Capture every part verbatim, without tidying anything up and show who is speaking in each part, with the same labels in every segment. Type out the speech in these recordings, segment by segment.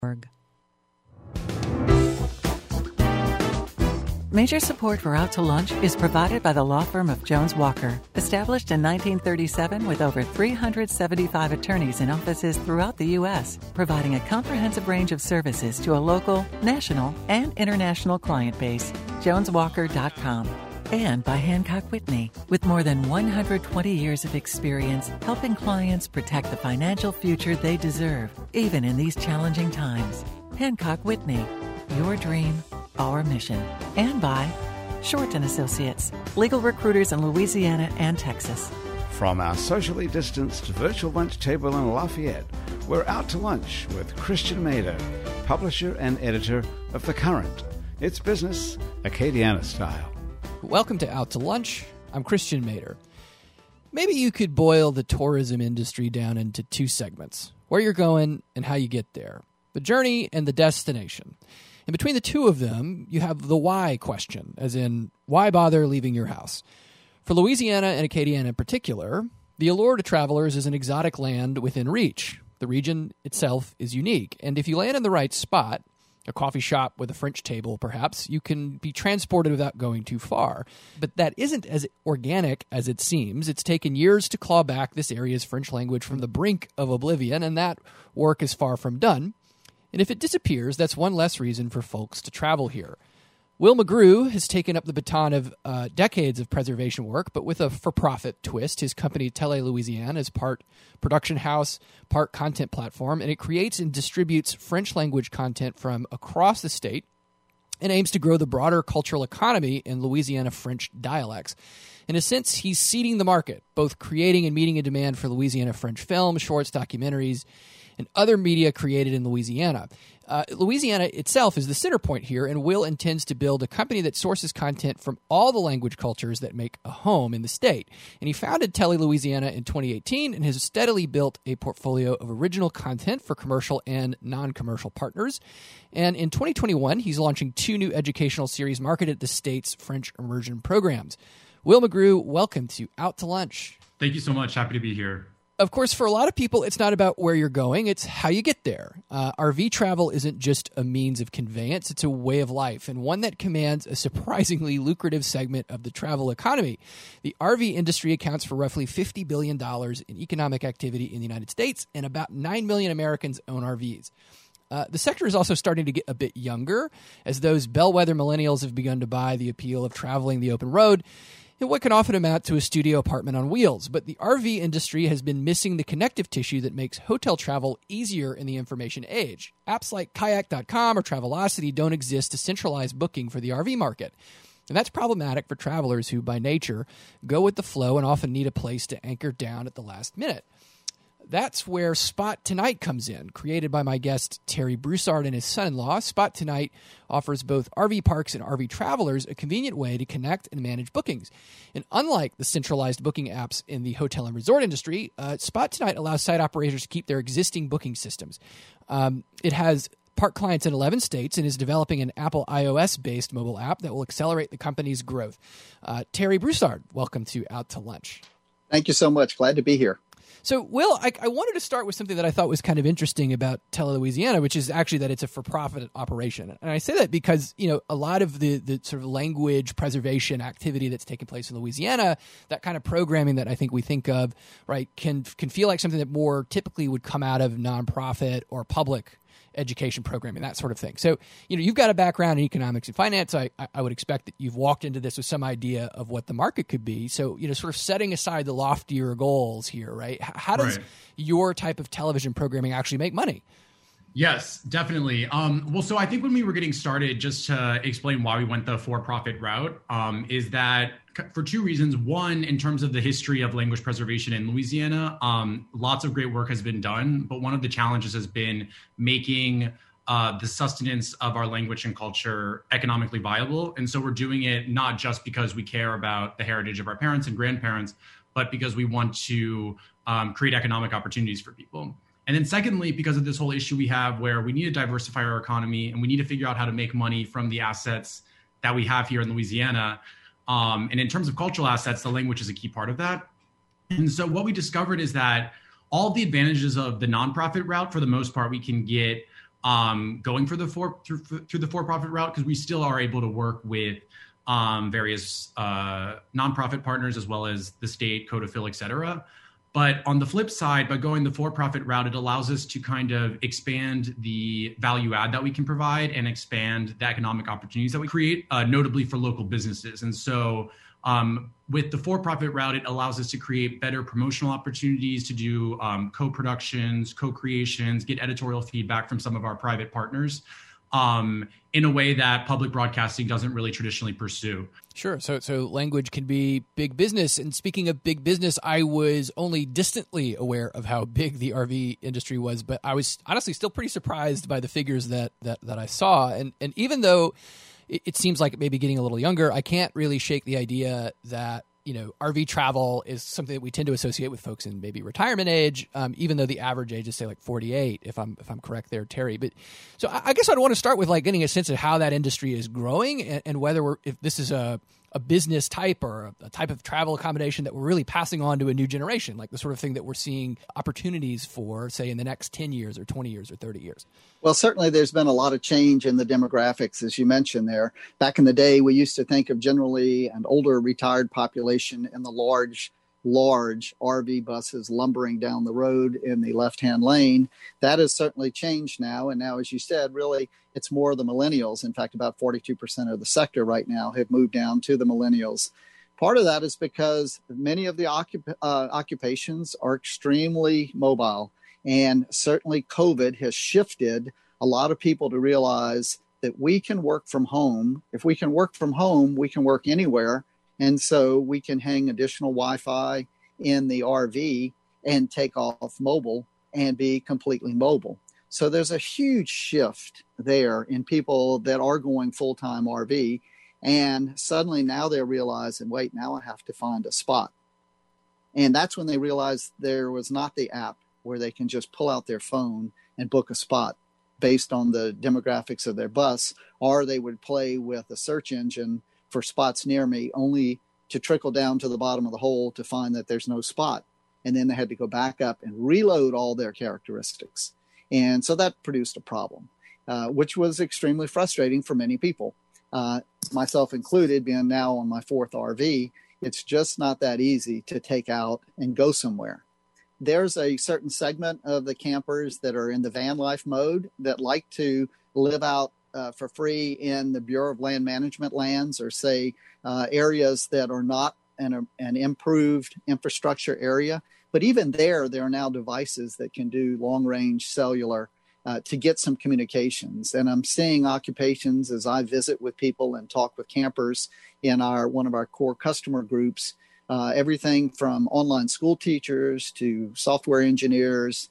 Speaker 1: Major support for Out to Lunch is provided by the law firm of Jones Walker, established in nineteen thirty-seven with over three hundred seventy-five attorneys in offices throughout the U S, providing a comprehensive range of services to a local, national, and international client base. jones walker dot com. And by Hancock Whitney, with more than one hundred twenty years of experience helping clients protect the financial future they deserve, even in these challenging times. Hancock Whitney, your dream, our mission. And by Short and Associates, legal recruiters in Louisiana and Texas.
Speaker 2: From our socially distanced virtual lunch table in Lafayette, we're out to lunch with Christian Mader, publisher and editor of The Current. It's business, Acadiana style.
Speaker 3: Welcome to Out to Lunch. I'm Christian Mader. Maybe you could boil the tourism industry down into two segments: where you're going and how you get there, the journey and the destination. And between the two of them, you have the why question, as in, why bother leaving your house? For Louisiana and Acadiana in particular, the allure to travelers is an exotic land within reach. The region itself is unique, and if you land in the right spot, a coffee shop with a French table perhaps, you can be transported without going too far. But that isn't as organic as it seems. It's taken years to claw back this area's French language from the brink of oblivion, and that work is far from done. And if it disappears, that's one less reason for folks to travel here. Will McGrew has taken up the baton of uh, decades of preservation work, but with a for-profit twist. His company, Tele Louisiane, is part production house, part content platform, and it creates and distributes French-language content from across the state and aims to grow the broader cultural economy in Louisiana French dialects. In a sense, he's seeding the market, both creating and meeting a demand for Louisiana French film, shorts, documentaries, and other media created in Louisiana. Uh, Louisiana itself is the center point here, and Will intends to build a company that sources content from all the language cultures that make a home in the state. And he founded Tele Louisiana in twenty eighteen and has steadily built a portfolio of original content for commercial and non-commercial partners. And in twenty twenty-one, he's launching two new educational series marketed at the state's French immersion programs. Will McGrew, welcome to Out to Lunch.
Speaker 4: Thank you so much. Happy to be here.
Speaker 3: Of course, for a lot of people, it's not about where you're going, it's how you get there. Uh, R V travel isn't just a means of conveyance, it's a way of life, and one that commands a surprisingly lucrative segment of the travel economy. The R V industry accounts for roughly fifty billion dollars in economic activity in the United States, and about nine million Americans own R Vs. Uh, the sector is also starting to get a bit younger, as those bellwether millennials have begun to buy the appeal of traveling the open road in what can often amount to a studio apartment on wheels. But the R V industry has been missing the connective tissue that makes hotel travel easier in the information age. Apps like kayak dot com or Travelocity don't exist to centralize booking for the R V market. And that's problematic for travelers who, by nature, go with the flow and often need a place to anchor down at the last minute. That's where Spot Tonight comes in. Created by my guest Terry Broussard and his son-in-law, Spot Tonight offers both R V parks and R V travelers a convenient way to connect and manage bookings. And unlike the centralized booking apps in the hotel and resort industry, uh, Spot Tonight allows site operators to keep their existing booking systems. Um, it has park clients in eleven states and is developing an Apple iOS-based mobile app that will accelerate the company's growth. Uh, Terry Broussard, welcome to Out to Lunch.
Speaker 5: Thank you so much. Glad to be here.
Speaker 3: So, Will, I, I wanted to start with something that I thought was kind of interesting about Tele Louisiana, which is actually that it's a for-profit operation. And I say that because, you know, a lot of the, the sort of language preservation activity that's taking place in Louisiana, that kind of programming that I think we think of, right, can can feel like something that more typically would come out of nonprofit or public education programming, that sort of thing. So, you know, you've got a background in economics and finance. I, I would expect that you've walked into this with some idea of what the market could be. So, you know, sort of setting aside the loftier goals here, right? How does right. your type of television programming actually make money?
Speaker 4: Yes, definitely. Um, well, so I think when we were getting started, just to explain why we went the for-profit route, um, is that for two reasons. One, in terms of the history of language preservation in Louisiana, um, lots of great work has been done, but one of the challenges has been making uh, the sustenance of our language and culture economically viable. And so we're doing it not just because we care about the heritage of our parents and grandparents, but because we want to um, create economic opportunities for people. And then secondly, because of this whole issue we have where we need to diversify our economy and we need to figure out how to make money from the assets that we have here in Louisiana. Um, and in terms of cultural assets, the language is a key part of that. And so what we discovered is that all the advantages of the nonprofit route, for the most part, we can get um, going for the for through, through the for-profit route, because we still are able to work with um, various uh, nonprofit partners as well as the state, Codafil, et cetera. But on the flip side, by going the for-profit route, it allows us to kind of expand the value add that we can provide and expand the economic opportunities that we create, uh, notably for local businesses. And so um, with the for-profit route, it allows us to create better promotional opportunities to do um, co-productions, co-creations, get editorial feedback from some of our private partners um, in a way that public broadcasting doesn't really traditionally pursue.
Speaker 3: Sure. So so language can be big business. And speaking of big business, I was only distantly aware of how big the R V industry was, but I was honestly still pretty surprised by the figures that that, that I saw. And and even though it, it seems like it may be getting a little younger, I can't really shake the idea that, you know, R V travel is something that we tend to associate with folks in maybe retirement age, um, even though the average age is, say, like forty-eight, if I'm if I'm correct there, Terry. But so I, I guess I'd want to start with like getting a sense of how that industry is growing and, and whether we're, if this is a a business type or a, a type of travel accommodation that we're really passing on to a new generation, like the sort of thing that we're seeing opportunities for, say, in the next ten years or twenty years or thirty years.
Speaker 5: Well, certainly there's been a lot of change in the demographics, as you mentioned there. Back in the day, we used to think of generally an older retired population in the large, large R V buses lumbering down the road in the left-hand lane. That has certainly changed now. And now, as you said, really, it's more of the millennials. In fact, about forty-two percent of the sector right now have moved down to the millennials. Part of that is because many of the occup- uh, occupations are extremely mobile. And certainly COVID has shifted a lot of people to realize that we can work from home. If we can work from home, we can work anywhere. And so we can hang additional Wi-Fi in the R V and take off mobile and be completely mobile. So there's a huge shift there in people that are going full-time R V. And suddenly now they're realizing, wait, now I have to find a spot. And that's when they realized there was not the app where they can just pull out their phone and book a spot based on the demographics of their bus, or they would play with a search engine for spots near me, only to trickle down to the bottom of the hole to find that there's no spot. And then they had to go back up and reload all their characteristics. And so that produced a problem, uh, which was extremely frustrating for many people, uh, myself included, being now on my fourth R V. It's just not that easy to take out and go somewhere. There's a certain segment of the campers that are in the van life mode that like to live out uh, for free in the Bureau of Land Management lands, or say uh, areas that are not an, an improved infrastructure area. But even there, there are now devices that can do long-range cellular uh, to get some communications. And I'm seeing occupations as I visit with people and talk with campers in our one of our core customer groups, uh, everything from online school teachers to software engineers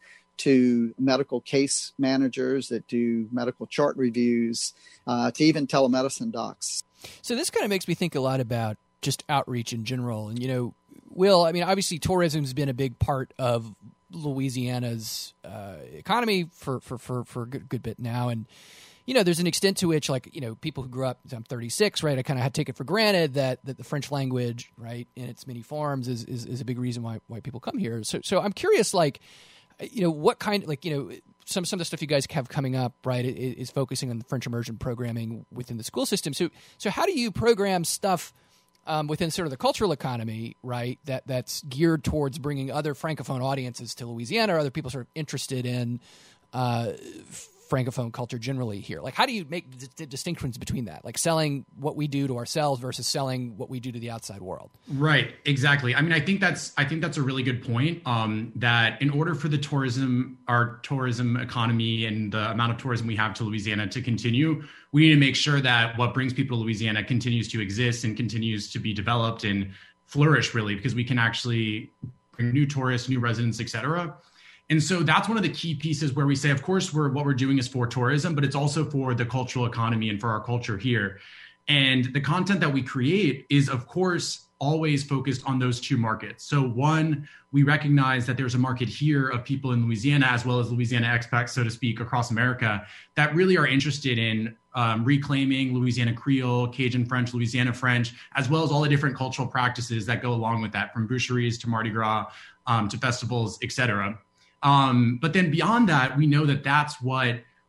Speaker 5: to medical case managers that do medical chart reviews, uh, to even telemedicine docs.
Speaker 3: So this kind of makes me think a lot about just outreach in general. And, you know, Will, I mean, obviously tourism has been a big part of Louisiana's uh, economy for, for, for, for a good, good bit now. And, you know, there's an extent to which, like, you know, people who grew up, I'm thirty-six, right, I kind of had to take it for granted that, that the French language, right, in its many forms is, is, is a big reason why, why people come here. So, so I'm curious, like, you know, what kind, like, you know, some, some of the stuff you guys have coming up, right, is, is focusing on the French immersion programming within the school system. So, so how do you program stuff Um, within sort of the cultural economy, right, that that's geared towards bringing other Francophone audiences to Louisiana, or other people sort of interested in uh, Francophone culture generally here? Like, how do you make the distinctions between that? Like selling what we do to ourselves versus selling what we do to the outside world.
Speaker 4: Right, exactly. I mean, I think that's I think that's a really good point. Um, that in order for the tourism, our tourism economy and the amount of tourism we have to Louisiana to continue, we need to make sure that what brings people to Louisiana continues to exist and continues to be developed and flourish, really, because we can actually bring new tourists, new residents, et cetera. And so that's one of the key pieces where we say, of course, we're what we're doing is for tourism, but it's also for the cultural economy and for our culture here. And the content that we create is, of course, always focused on those two markets. So one, we recognize that there's a market here of people in Louisiana, as well as Louisiana expats, so to speak, across America, that really are interested in um, reclaiming Louisiana Creole, Cajun French, Louisiana French, as well as all the different cultural practices that go along with that, from boucheries to Mardi Gras um, to festivals, et cetera. Um, but then beyond that, we know that that's what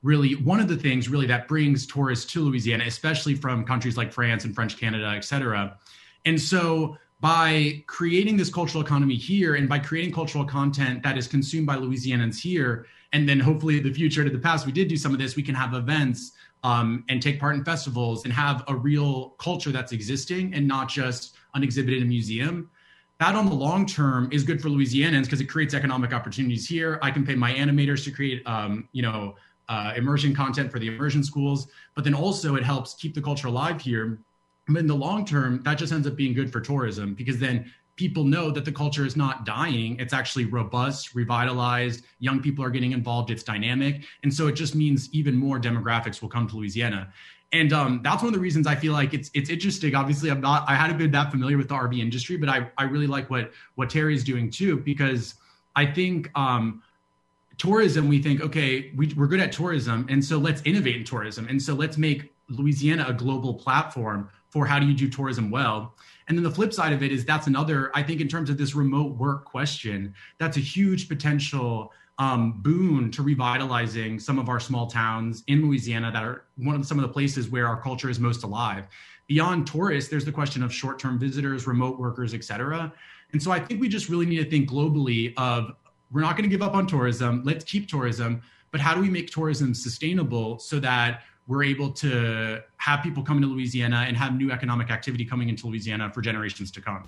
Speaker 4: really one of the things really that brings tourists to Louisiana, especially from countries like France and French Canada, et cetera. And so by creating this cultural economy here and by creating cultural content that is consumed by Louisianans here, and then hopefully in the future, to the past, we did do some of this, we can have events um, and take part in festivals and have a real culture that's existing and not just an exhibit in a museum. That on the long term is good for Louisianans because it creates economic opportunities here. I can pay my animators to create, um, you know, uh, immersion content for the immersion schools, but then also it helps keep the culture alive here. But in the long term, that just ends up being good for tourism because then people know that the culture is not dying. It's actually robust, revitalized. Young people are getting involved. It's dynamic. And so it just means even more demographics will come to Louisiana. And um, that's one of the reasons I feel like it's it's interesting. Obviously, I'm not, I hadn't been that familiar with the R V industry, but I, I really like what, what Terry's doing too, because I think um, tourism, we think, okay, we, we're good at tourism. And so let's innovate in tourism. And so let's make Louisiana a global platform for how do you do tourism well. And then the flip side of it is that's another, I think in terms of this remote work question, that's a huge potential um, boon to revitalizing some of our small towns in Louisiana that are one of some of the places where our culture is most alive. Beyond tourists, there's the question of short-term visitors, remote workers, et cetera. And so I think we just really need to think globally of, we're not going to give up on tourism, let's keep tourism, but how do we make tourism sustainable so that we're able to have people coming to Louisiana and have new economic activity coming into Louisiana for generations to come.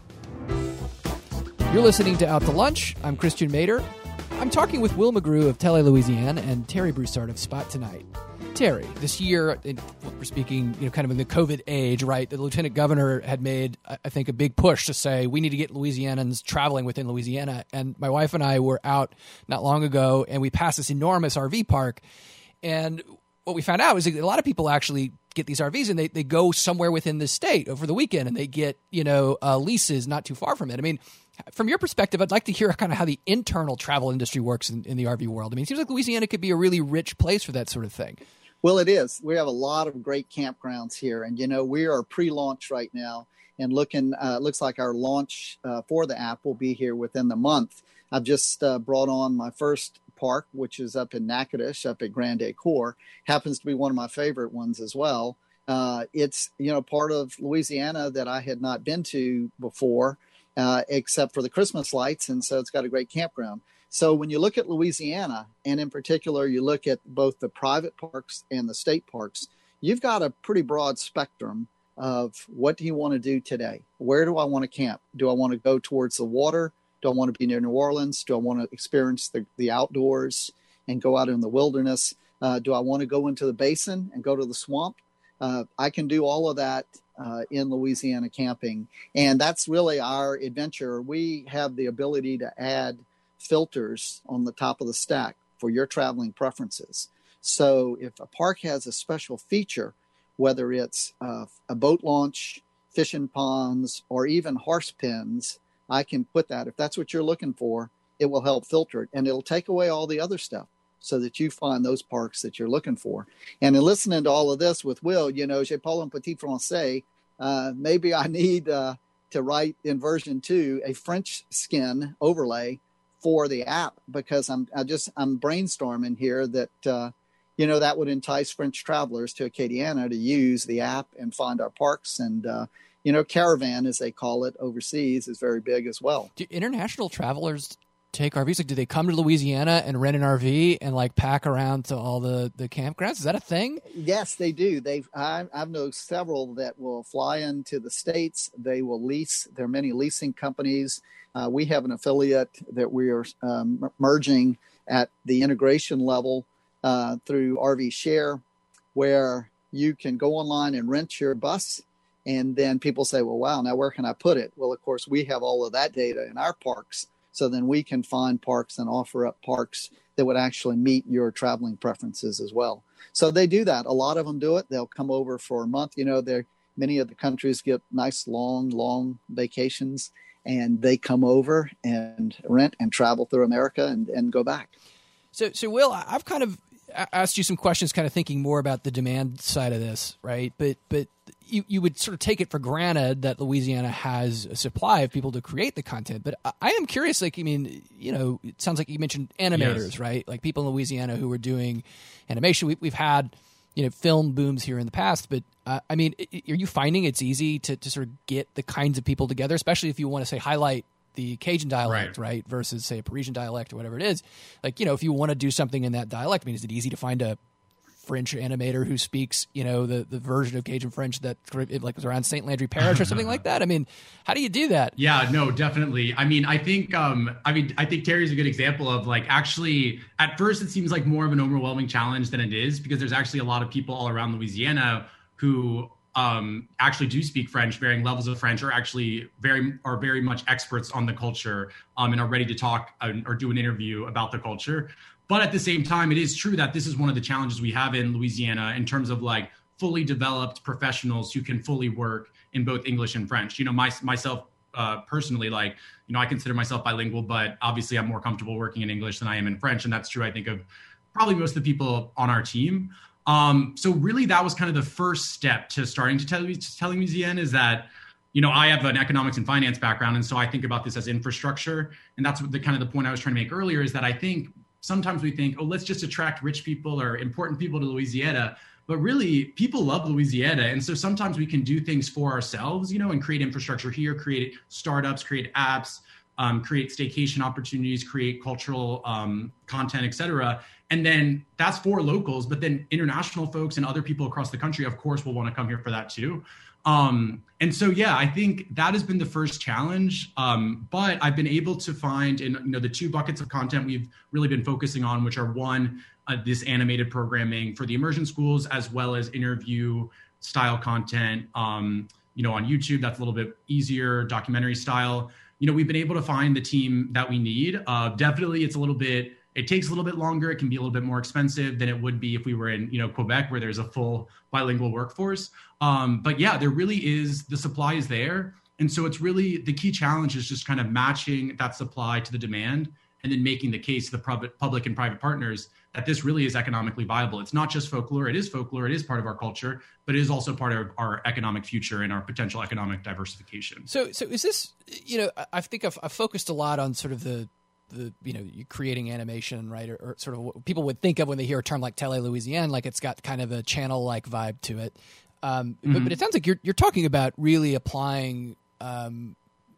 Speaker 3: You're listening to Out to Lunch. I'm Christian Mader. I'm talking with Will McGrew of Tele Louisiane and Terry Broussard of Spot Tonight. Terry, this year, we're speaking, you know, kind of in the COVID age, right? The lieutenant governor had made, I think, a big push to say we need to get Louisianans traveling within Louisiana. And my wife and I were out not long ago, and we passed this enormous R V park. And what we found out is that a lot of people actually get these R Vs and they, they go somewhere within the state over the weekend and they get, you know, uh, leases not too far from it. I mean, from your perspective, I'd like to hear kind of how the internal travel industry works in, in the R V world. I mean, it seems like Louisiana could be a really rich place for that sort of thing.
Speaker 5: Well, it is. We have a lot of great campgrounds here. And, you know, we are pre-launch right now and looking, uh, looks like our launch uh, for the app will be here within the month. I've just uh, brought on my first park, which is up in Natchitoches, up at Grand Acor. Happens to be one of my favorite ones as well. Uh, it's, you know, part of Louisiana that I had not been to before, uh, except for the Christmas lights. And so it's got a great campground. So when you look at Louisiana, and in particular, you look at both the private parks and the state parks, you've got a pretty broad spectrum of what do you want to do today? Where do I want to camp? Do I want to go towards the water? Do I want to be near New Orleans? Do I want to experience the, the outdoors and go out in the wilderness? Uh, do I want to go into the basin and go to the swamp? Uh, I can do all of that uh, in Louisiana camping. And that's really our adventure. We have the ability to add filters on the top of the stack for your traveling preferences. So if a park has a special feature, whether it's uh, a boat launch, fishing ponds, or even horse pens, I can put that. If that's what you're looking for, it will help filter it. And it'll take away all the other stuff so that you find those parks that you're looking for. And in listening to all of this with Will, you know, je parle un petit français, uh, maybe I need uh, to write in version two a French skin overlay for the app, because I'm I just I'm brainstorming here that uh, you know that would entice French travelers to Acadiana to use the app and find our parks. And uh, you know, caravan, as they call it overseas, is very big as well.
Speaker 3: Do international travelers take R Vs? Like, do they come to Louisiana and rent an R V and like pack around to all the, the campgrounds? Is that a thing?
Speaker 5: Yes, they do. They've I, I've known several that will fly into the States. They will lease. There are many leasing companies. Uh, we have an affiliate that we are um, merging at the integration level uh, through R V Share, where you can go online and rent your bus. And then people say, well, wow, now where can I put it? Well, of course, we have all of that data in our parks. So then we can find parks and offer up parks that would actually meet your traveling preferences as well. So they do that. A lot of them do it. They'll come over for a month. You know, they're, many of the countries get nice, long, long vacations. And they come over and rent and travel through America and, and go back.
Speaker 3: So, so Will, I've kind of I asked you some questions, kind of thinking more about the demand side of this, right? But but you, you would sort of take it for granted that Louisiana has a supply of people to create the content. But I, I am curious, like, I mean, you know, it sounds like you mentioned animators, yes. right? Like people in Louisiana who are doing animation. We, we've had, you know, film booms here in the past, but uh, I mean, are you finding it's easy to, to sort of get the kinds of people together, especially if you want to say highlight the Cajun dialect, right. right, versus say a Parisian dialect or whatever it is? Like, you know, if you want to do something in that dialect, I mean, is it easy to find a French animator who speaks, you know, the, the version of Cajun French that like was around Saint Landry Parish or something like that? I mean, how do you do that?
Speaker 4: Yeah, no, definitely. I mean, I think, um, I mean, I think Terry's a good example of like, actually, at first it seems like more of an overwhelming challenge than it is, because there's actually a lot of people all around Louisiana who um, actually do speak French, varying levels of French, or actually very are very much experts on the culture um, and are ready to talk uh, or do an interview about the culture. But at the same time, it is true that this is one of the challenges we have in Louisiana in terms of like fully developed professionals who can fully work in both English and French. You know, my, myself uh, personally, like, you know, I consider myself bilingual, but obviously I'm more comfortable working in English than I am in French. And that's true, I think, of probably most of the people on our team. Um, so really that was kind of the first step to starting to tell, telling Louisiana is that, you know, I have an economics and finance background. And so I think about this as infrastructure. And that's what the kind of the point I was trying to make earlier is that I think sometimes we think, oh, let's just attract rich people or important people to Louisiana. But really, people love Louisiana. And so sometimes we can do things for ourselves, you know, and create infrastructure here, create startups, create apps, um, create staycation opportunities, create cultural um, content, et cetera. And then that's for locals. But then international folks and other people across the country, of course, will want to come here for that too. Um, and so, yeah, I think that has been the first challenge. Um, but I've been able to find, in you know, the two buckets of content we've really been focusing on, which are one, uh, this animated programming for the immersion schools, as well as interview style content, um, you know, on YouTube. That's a little bit easier, documentary style. You know, we've been able to find the team that we need. Uh, definitely, it's a little bit, it takes a little bit longer. It can be a little bit more expensive than it would be if we were in, you know, Quebec, where there's a full bilingual workforce. Um, but yeah, there really is, the supply is there. And so it's really, the key challenge is just kind of matching that supply to the demand and then making the case to the public, public and private partners that this really is economically viable. It's not just folklore. It is folklore. It is part of our culture, but it is also part of our economic future and our potential economic diversification.
Speaker 3: So, so is this, you know, I think I've, I've focused a lot on sort of the, the, you know, you creating animation, right? Or, or sort of what people would think of when they hear a term like Télé Louisiane, like it's got kind of a channel-like vibe to it. Um, mm-hmm. but, but it sounds like you're you're talking about really applying, um,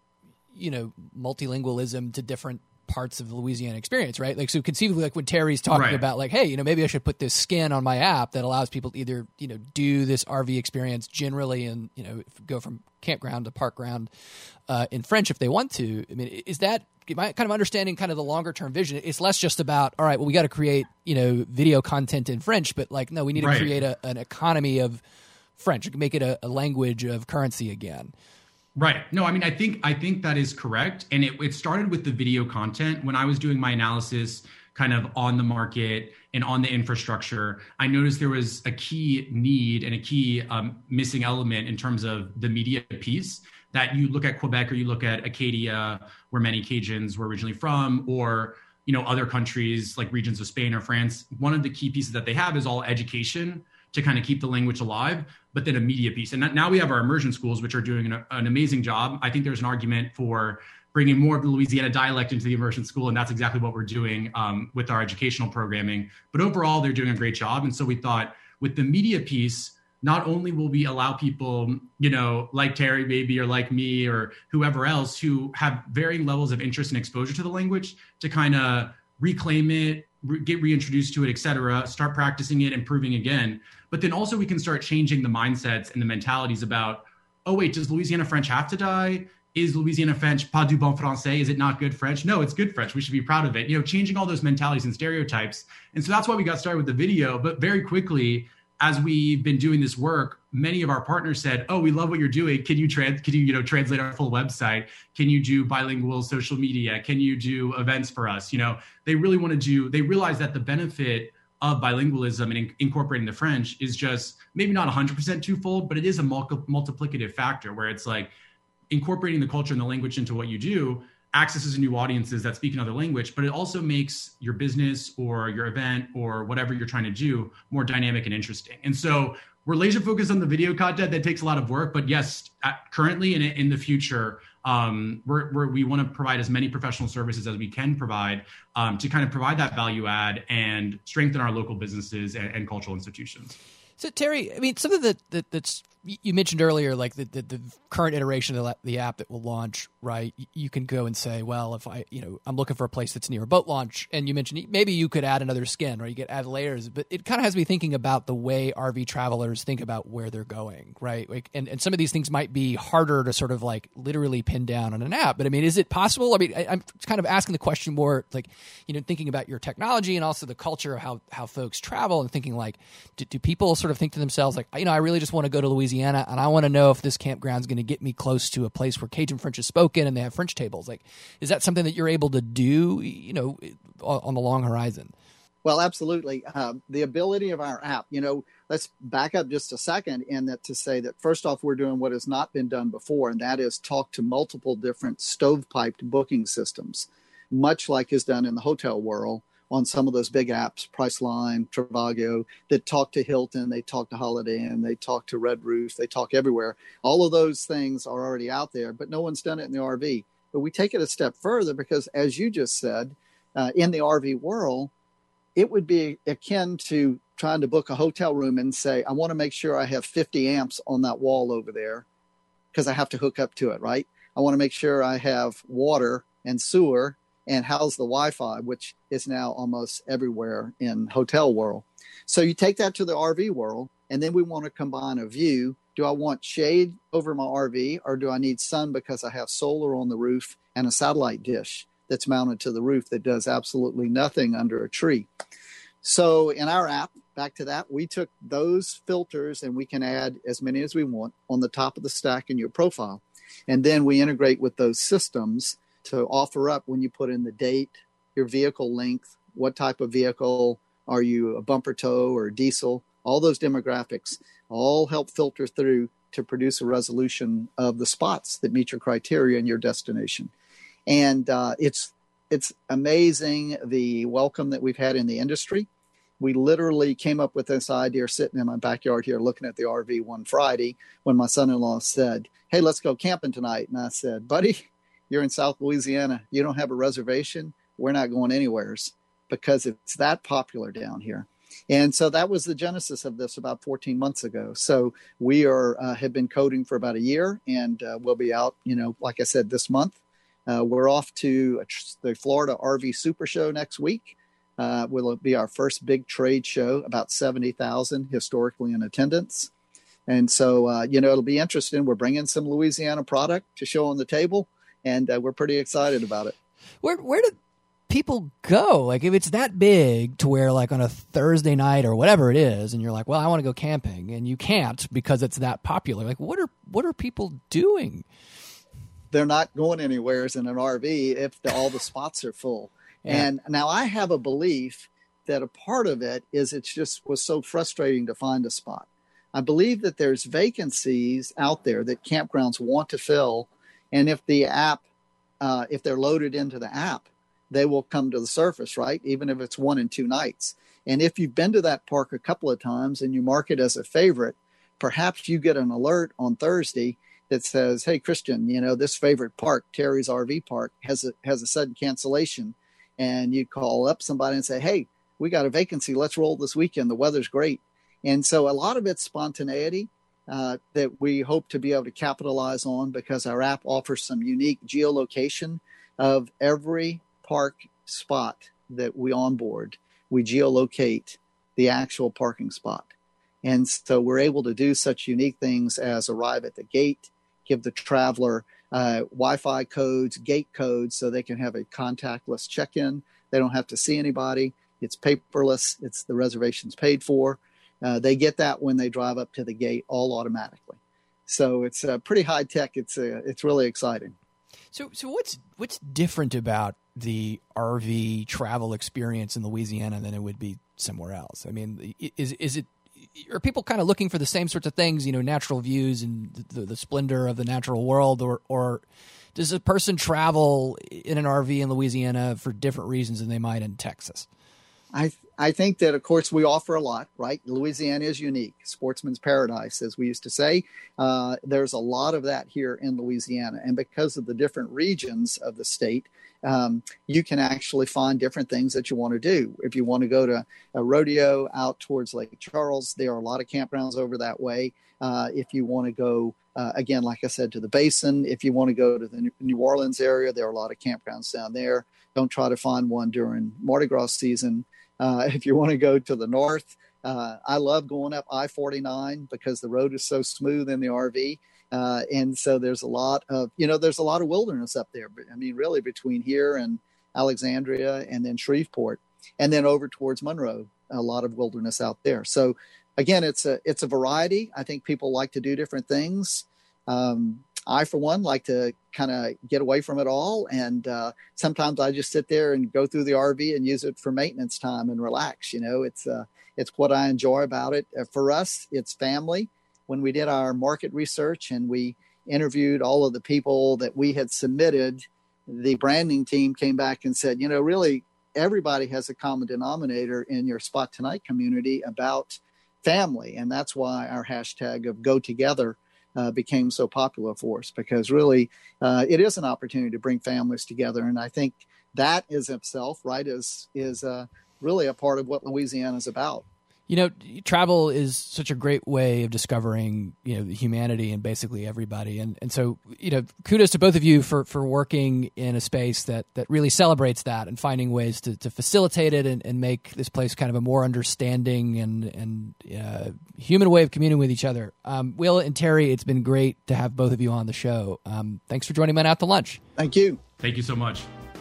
Speaker 3: you know, multilingualism to different parts of the Louisiana experience, right? Like, so conceivably, like when Terry's talking right. about like, hey, you know, maybe I should put this skin on my app that allows people to either, you know, do this R V experience generally and, you know, go from campground to park ground uh, in French if they want to. I mean, is that my kind of understanding kind of the longer term vision? It's less just about, all right, well, we got to create, you know, video content in French, but like, no, we need to right. create a, an economy of French. We can make it a, a language of currency again.
Speaker 4: Right. No, I mean, I think I think that is correct. And it, it started with the video content. When I was doing my analysis kind of on the market and on the infrastructure, I noticed there was a key need and a key um, missing element in terms of the media piece. That you look at Quebec or you look at Acadia, where many Cajuns were originally from, or, you know, other countries like regions of Spain or France. One of the key pieces that they have is all education to kind of keep the language alive, but then a media piece. And now we have our immersion schools, which are doing an, an amazing job. I think there's an argument for bringing more of the Louisiana dialect into the immersion school, and that's exactly what we're doing um, with our educational programming. But overall, they're doing a great job. And so we thought with the media piece, not only will we allow people, you know, like Terry maybe, or like me, or whoever else who have varying levels of interest and exposure to the language to kind of reclaim it, re- get reintroduced to it, et cetera, start practicing it, improving again. But then also we can start changing the mindsets and the mentalities about, oh, wait, does Louisiana French have to die? Is Louisiana French pas du bon français? Is it not good French? No, it's good French. We should be proud of it. You know, changing all those mentalities and stereotypes. And so that's why we got started with the video. But very quickly, as we've been doing this work, many of our partners said, oh, we love what you're doing. Can you trans, can you, you know, translate our full website? Can you do bilingual social media? Can you do events for us? You know, they really want to do, they realize that the benefit of bilingualism and in, incorporating the French is just maybe not one hundred percent twofold, but it is a multi- multiplicative factor where it's like incorporating the culture and the language into what you do accesses new audiences that speak another language, but it also makes your business or your event or whatever you're trying to do more dynamic and interesting. And so we're laser focused on the video content that takes a lot of work, but yes, at, currently and in the future, um, we're, we're, we want to provide as many professional services as we can provide um, to kind of provide that value add and strengthen our local businesses and, and cultural institutions.
Speaker 3: So Terry, I mean, something that, that that's you mentioned earlier, like the, the, the current iteration of the app that will launch, right? You can go and say, well, if I, you know, I'm looking for a place that's near a boat launch, and you mentioned maybe you could add another skin or you could add layers, but it kind of has me thinking about the way R V travelers think about where they're going, right? Like, and, and some of these things might be harder to sort of like literally pin down on an app, but I mean, is it possible? I mean, I, I'm kind of asking the question more like, you know, thinking about your technology and also the culture of how, how folks travel and thinking like, do, do people sort of think to themselves like, you know, I really just want to go to Louisiana and I want to know if this campground is going to get me close to a place where Cajun French is spoken and they have French tables. Like, is that something that you're able to do, you know, on the long horizon?
Speaker 5: Well, absolutely. Uh, the ability of our app, you know, let's back up just a second in that to say that first off, we're doing what has not been done before, and that is talk to multiple different stovepiped booking systems, much like is done in the hotel world on some of those big apps, Priceline, Trivago, that talk to Hilton, they talk to Holiday Inn, they talk to Red Roof, they talk everywhere. All of those things are already out there, but no one's done it in the R V. But we take it a step further because, as you just said, uh, in the R V world, it would be akin to trying to book a hotel room and say, I want to make sure I have fifty amps on that wall over there because I have to hook up to it, right? I want to make sure I have water and sewer and house the Wi-Fi, which is now almost everywhere in hotel world. So you take that to the R V world, and then we want to combine a view. Do I want shade over my R V, or do I need sun because I have solar on the roof and a satellite dish that's mounted to the roof that does absolutely nothing under a tree? So in our app, back to that, we took those filters and we can add as many as we want on the top of the stack in your profile. And then we integrate with those systems to offer up when you put in the date, your vehicle length, what type of vehicle, are you a bumper tow or diesel, all those demographics all help filter through to produce a resolution of the spots that meet your criteria and your destination. And uh, it's it's amazing the welcome that we've had in the industry. We literally came up with this idea sitting in my backyard here looking at the R V one Friday when my son-in-law said, hey, let's go camping tonight. And I said, buddy, you're in South Louisiana. You don't have a reservation. We're not going anywheres because it's that popular down here. And so that was the genesis of this about fourteen months ago. So we are uh, have been coding for about a year, and uh, we'll be out, you know, like I said, this month. Uh, we're off to a tr- the Florida R V Super Show next week. Uh, will be our first big trade show, about seventy thousand historically in attendance. And so, uh, you know, it'll be interesting. We're bringing some Louisiana product to show on the table, and uh, we're pretty excited about it.
Speaker 3: Where where do people go? Like, if it's that big to where, like, on a Thursday night or whatever it is, and you're like, well, I want to go camping, and you can't because it's that popular. Like, what are what are people doing?
Speaker 5: They're not going anywhere in an R V if the, all the spots are full. Yeah. And now I have a belief that a part of it is it's just was so frustrating to find a spot. I believe that there's vacancies out there that campgrounds want to fill. And if the app, uh, if they're loaded into the app, they will come to the surface, right? Even if it's one and two nights. And if you've been to that park a couple of times and you mark it as a favorite, perhaps you get an alert on Thursday that says, hey, Christian, you know, this favorite park, Terry's R V Park, has a, has a sudden cancellation. And you call up somebody and say, hey, we got a vacancy. Let's roll this weekend. The weather's great. And so a lot of it's spontaneity uh, that we hope to be able to capitalize on because our app offers some unique geolocation of every park spot that we onboard. We geolocate the actual parking spot. And so we're able to do such unique things as arrive at the gate, give the traveler uh, Wi-Fi codes, gate codes, so they can have a contactless check-in. They don't have to see anybody. It's paperless. It's the reservation's paid for. Uh, they get that when they drive up to the gate, all automatically. So it's uh, pretty high tech. It's uh, it's really exciting.
Speaker 3: So so what's what's different about the R V travel experience in Louisiana than it would be somewhere else? I mean, is is it are people kind of looking for the same sorts of things, you know, natural views and the, the splendor of the natural world, or or does a person travel in an R V in Louisiana for different reasons than they might in Texas?
Speaker 5: I I think that, of course, we offer a lot, right? Louisiana is unique. Sportsman's paradise, as we used to say. Uh, there's a lot of that here in Louisiana. And because of the different regions of the state, um, you can actually find different things that you want to do. If you want to go to a rodeo out towards Lake Charles, there are a lot of campgrounds over that way. Uh, if you want to go, uh, again, like I said, to the basin, if you want to go to the New Orleans area, there are a lot of campgrounds down there. Don't try to find one during Mardi Gras season. Uh, if you want to go to the north, uh, I love going up I forty-nine because the road is so smooth in the R V. Uh, and so there's a lot of, you know, there's a lot of wilderness up there. I mean, really between here and Alexandria and then Shreveport and then over towards Monroe, a lot of wilderness out there. So again, it's a, it's a variety. I think people like to do different things. Um, I, for one, like to kind of get away from it all. And uh, sometimes I just sit there and go through the R V and use it for maintenance time and relax. You know, it's uh, it's what I enjoy about it. Uh, for us, it's family. When we did our market research and we interviewed all of the people that we had submitted, the branding team came back and said, you know, really, everybody has a common denominator in your Spot Tonight community about family. And that's why our hashtag of Go Together Uh, became so popular for us, because really uh, it is an opportunity to bring families together. And I think that is itself, right, is is uh, really a part of what Louisiana is about.
Speaker 3: You know, travel is such a great way of discovering, you know, humanity and basically everybody. And and so, you know, kudos to both of you for, for working in a space that, that really celebrates that and finding ways to, to facilitate it and, and make this place kind of a more understanding and, and uh, human way of communing with each other. Um, Will and Terry, it's been great to have both of you on the show. Um, thanks for joining me on Out to Lunch.
Speaker 5: Thank you.
Speaker 4: Thank you so much.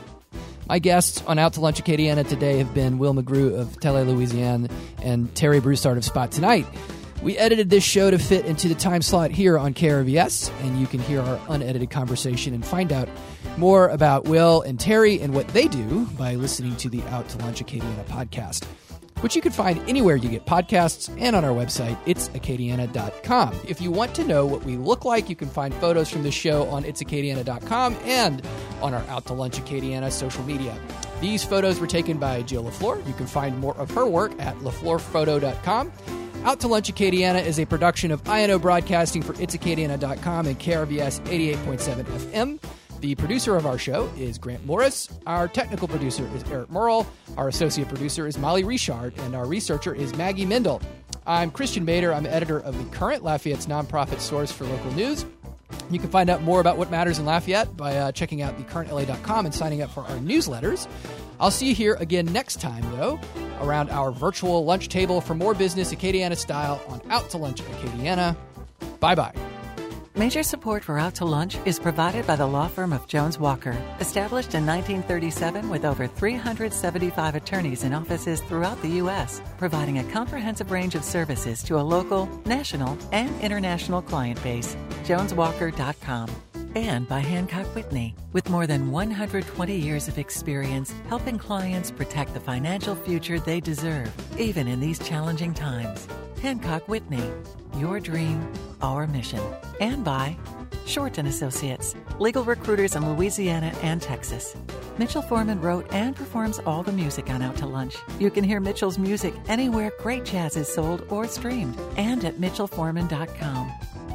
Speaker 3: My guests on Out to Lunch Acadiana today have been Will McGrew of Tele Louisiane and Terry Broussard of Spot Tonight. We edited this show to fit into the time slot here on K R V S, and you can hear our unedited conversation and find out more about Will and Terry and what they do by listening to the Out to Lunch Acadiana podcast, which you can find anywhere you get podcasts and on our website, its acadiana dot com. If you want to know what we look like, you can find photos from the show on its acadiana dot com and on our Out to Lunch Acadiana social media. These photos were taken by Jill LaFleur. You can find more of her work at la fleur photo dot com. Out to Lunch Acadiana is a production of I N O Broadcasting for its acadiana dot com and K R V S eighty-eight point seven F M. The producer of our show is Grant Morris. Our technical producer is Eric Merle. Our associate producer is Molly Richard. And our researcher is Maggie Mendel. I'm Christian Mader. I'm editor of The Current, Lafayette's nonprofit source for local news. You can find out more about what matters in Lafayette by uh, checking out the current L A dot com and signing up for our newsletters. I'll see you here again next time, though, around our virtual lunch table for more business Acadiana style on Out to Lunch Acadiana. Bye-bye.
Speaker 1: Major support for Out to Lunch is provided by the law firm of Jones Walker, established in nineteen thirty-seven with over three hundred seventy-five attorneys in offices throughout the U S, providing a comprehensive range of services to a local, national, and international client base. jones walker dot com. And by Hancock Whitney, with more than one hundred twenty years of experience helping clients protect the financial future they deserve, even in these challenging times. Hancock Whitney, your dream, our mission. And by Short and Associates, legal recruiters in Louisiana and Texas. Mitchell Foreman wrote and performs all the music on Out to Lunch. You can hear Mitchell's music anywhere great jazz is sold or streamed, and at mitchell foreman dot com.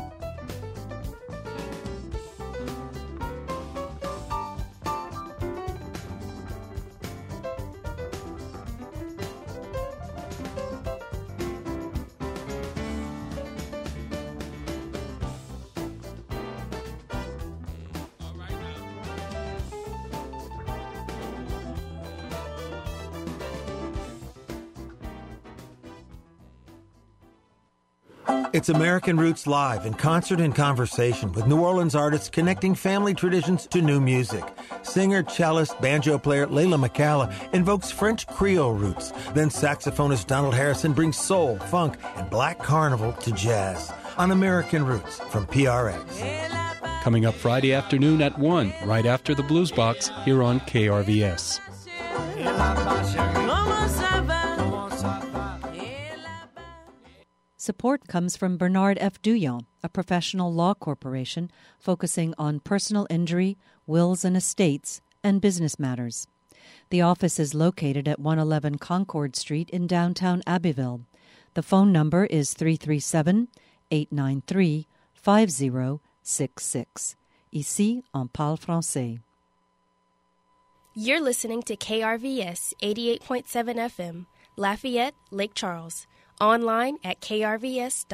Speaker 6: It's American Roots Live in concert and conversation with New Orleans artists connecting family traditions to new music. Singer, cellist, banjo player Layla McCalla invokes French Creole roots. Then saxophonist Donald Harrison brings soul, funk, and black carnival to jazz. On American Roots from P R X.
Speaker 7: Coming up Friday afternoon at one, right after the Blues Box, here on K R V S.
Speaker 8: Support comes from Bernard F. Douillon, a professional law corporation focusing on personal injury, wills and estates, and business matters. The office is located at one eleven Concord Street in downtown Abbeville. The phone number is three three seven, eight nine three, five zero six six. Ici, on parle français.
Speaker 9: You're listening to K R V S eighty-eight point seven F M, Lafayette, Lake Charles. Online at K R V S dot com.